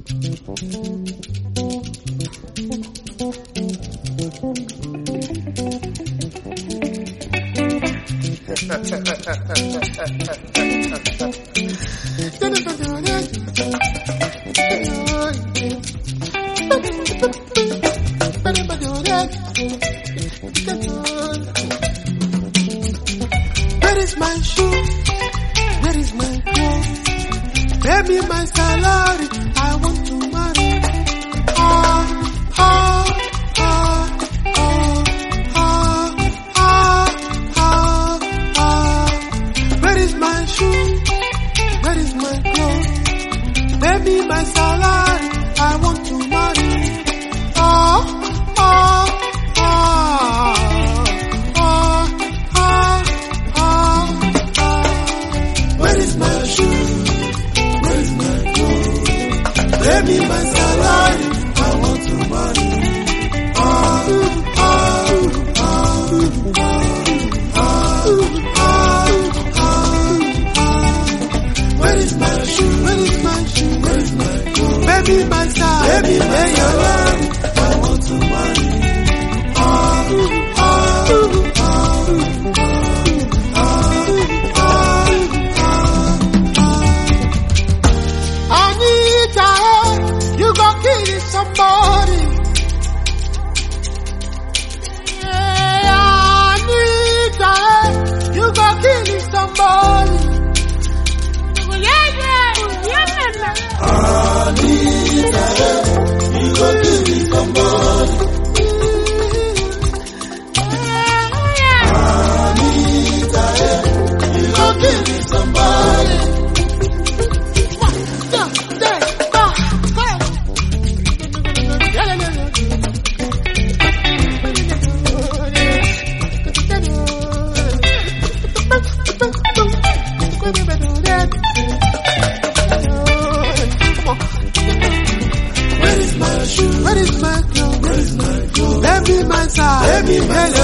Where is my shoe? Where is my clothes? Pay me my salary, I want to marry. Where is my shoe? Where is my clothes? Pay me my salary, I want to marry. Where is my shoe? Where is my clothes? Pay me my salary, I want to marry. Where is my shoe? Where is my shoe? Where is my clothes? Pay me my salary, pay me my salary, I want to marry. Anita, you gon' kill somebody. Yeah, Anita, you gon' kill somebody. Yeah. Anita, you gon' kill somebody. Anita, you gon' kill somebody. Where is my shoe? Where is my clothes? Where is my clothes? Pay me my salary,